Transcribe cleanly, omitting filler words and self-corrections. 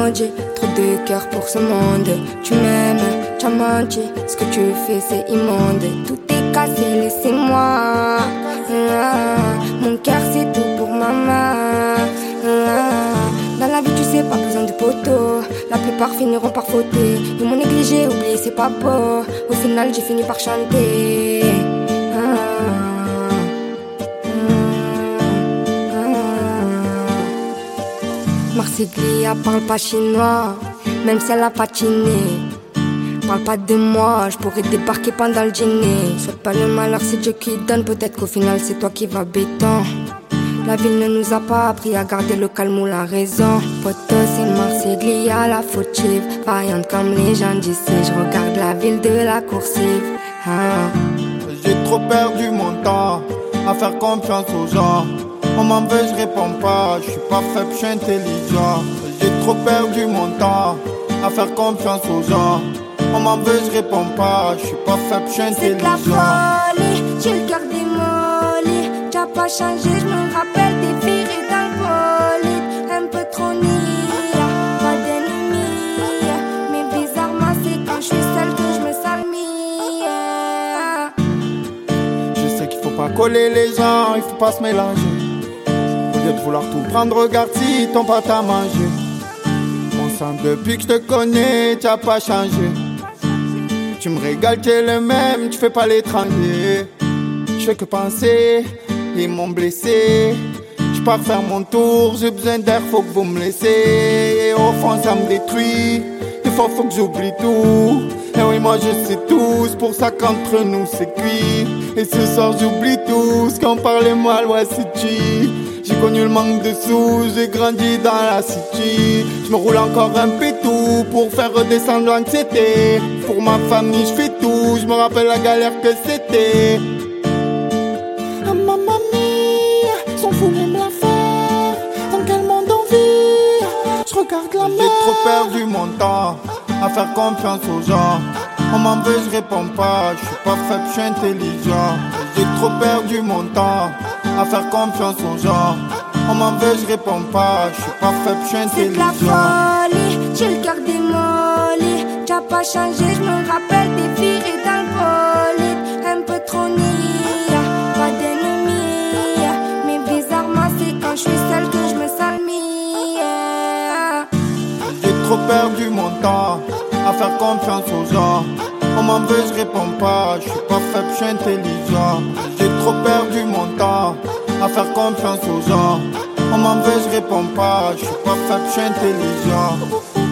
grandi, trop de cœur pour ce monde. Tu m'aimes, tu as menti, ce que tu fais c'est immonde. Tout est cassé, laissez-moi. Mon cœur c'est tout pour maman. Dans la vie tu sais pas besoin de poteau. La plupart finiront par fauter. Ils m'ont négligé, oublié c'est pas beau. Au final j'ai fini par chanter. Marsiglia parle pas chinois, même si elle a patiné. Parle pas de moi, je pourrais débarquer pendant le dîner. Souhaite pas le malheur, c'est Dieu qui donne. Peut-être qu'au final c'est toi qui vas béton. La ville ne nous a pas appris à garder le calme ou la raison. Poto c'est Marsiglia la fautive, vaillante comme les gens d'ici. Je regarde la ville de la coursive. J'ai trop perdu mon temps à faire confiance aux gens. On m'en veut, je réponds pas. Je suis pas faible, je suis intelligent. J'ai trop perdu mon temps à faire confiance aux gens. On m'en veut, je réponds pas. Je suis pas faible, je suis intelligent. C'est de la folie, j'ai le cœur démoli. T'as pas changé, je me rappelle des filles dans le bolide. Un peu trop nia, pas d'ennemis. Mais bizarrement c'est quand je suis seule que je me sens mie. Je sais qu'il faut pas coller les gens, il faut pas se mélanger. Au lieu de vouloir tout prendre, regarde si ton pâte à manger. Mon sang depuis que je te connais, t'as pas changé. Tu me régales, t'es le même, tu fais pas l'étranger. Je fais que penser, ils m'ont blessé. Je pars faire mon tour, j'ai besoin d'air, faut que vous me laissez. Et au fond ça me détruit, des fois faut que j'oublie tout. Et oui moi je sais tout, c'est pour ça qu'entre nous c'est cuit. Et ce soir j'oublie tout, ce qu'on parlait mal, ouais c'est tu. J'ai connu le manque de sous, j'ai grandi dans la city. Je me roule encore un pétou pour faire redescendre l'anxiété. Pour ma famille je fais tout, je me rappelle la galère que c'était. Ah mamma mia, s'en fout même la faire. Dans quel monde on vit? Je regarde la mer. J'ai trop perdu mon temps à faire confiance aux gens. On m'en veut, je réponds pas. Je suis pas faible, je suis intelligent. J'ai trop perdu mon temps à faire confiance aux gens. On m'en veut, je réponds pas. Je suis pas faible, je suis intelligent. C'est de la folie, j'ai le cœur démoli. T'as pas changé, je me rappelle des filles dans le bolide. Un peu trop nia, pas d'ennemis. Mais bizarrement c'est quand je suis seule que je me sens mie. J'ai trop perdu mon temps à faire confiance aux gens. On m'en veut, je réponds pas. Je suis pas faible, je suis intelligent. J'ai trop perdu mon temps à faire confiance aux gens. On m'en veut, je réponds pas. Je suis pas faible, je suis intelligent.